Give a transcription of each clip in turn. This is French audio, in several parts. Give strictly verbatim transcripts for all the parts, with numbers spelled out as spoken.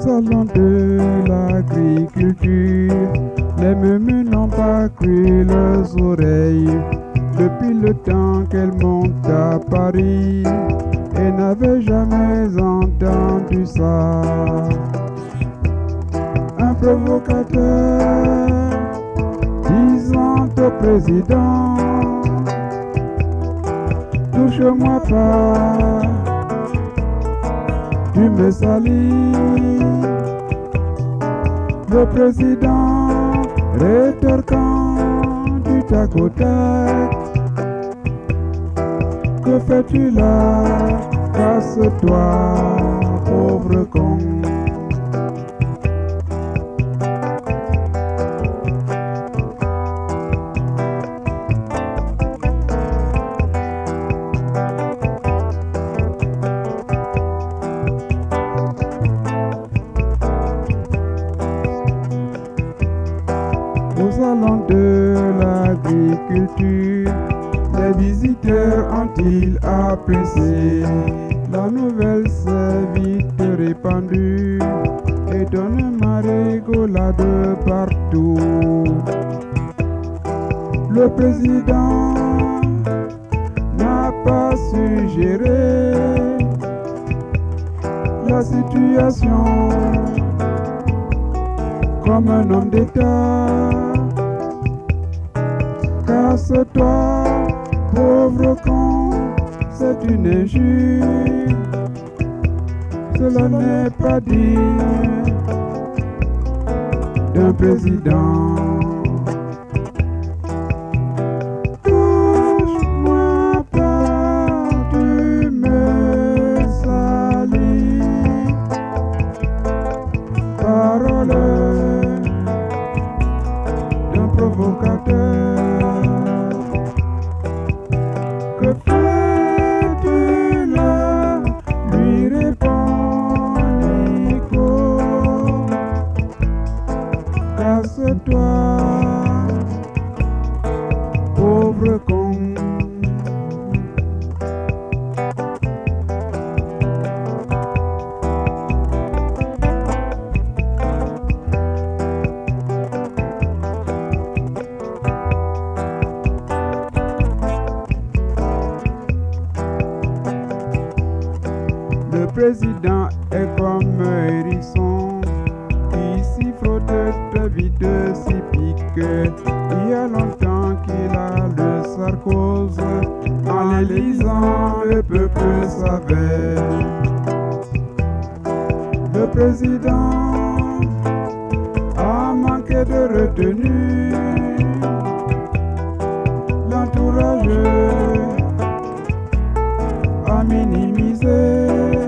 salon de l'agriculture, les mémés n'ont pas cru leurs oreilles depuis le temps qu'elle monte à Paris et n'avait jamais entendu ça. Un provocateur disant au président: touche-moi pas, tu me salis. Le président rétorquant du tac au tac: que fais-tu là? Casse-toi, pauvre con. Au salon de l'agriculture, les visiteurs ont-ils apprécié? La nouvelle s'est vite répandue et donne ma rigolade partout. Le président n'a pas su gérer la situation comme un homme d'État. Casse-toi, pauvre con, c'est une injure. Cela n'est pas digne d'un président. Touche-moi pas, tu me salis. Parole d'un provocateur. Que fais-tu là? Lui répond Nico. Casse-toi, pauvre con. Le président est comme un hérisson qui s'y frotte très vite, s'y pique. Il y a longtemps qu'il a le sarcose, en les lisant le peuple savait. Le président a manqué de retenue, l'entourage a minimisé.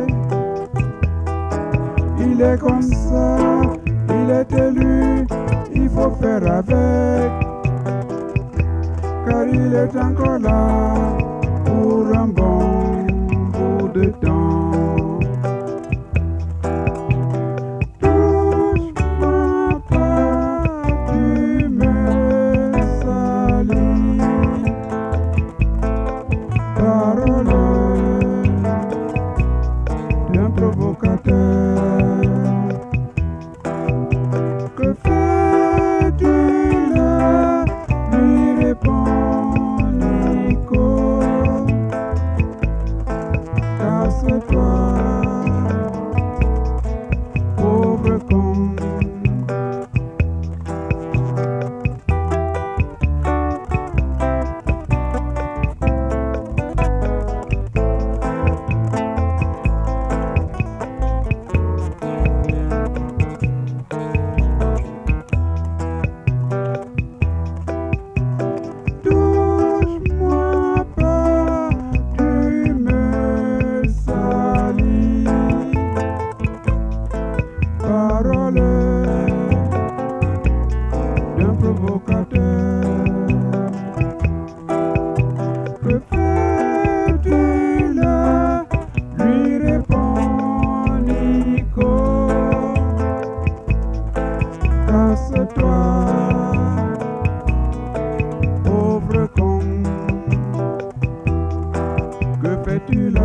Il est comme ça, il est élu, il faut faire avec, car il est encore là pour un bon bout de temps. Touche-moi pas, tu me salis. Parole d'un provocateur. Que fais-tu là? Lui répond Nico. Casse-toi, pauvre con. Touche-moi pas, tu me salis. Parole d'un provocateur. Que fais-tu là? Lui répond Nico. Casse-toi, pauvre con. Que fais-tu là?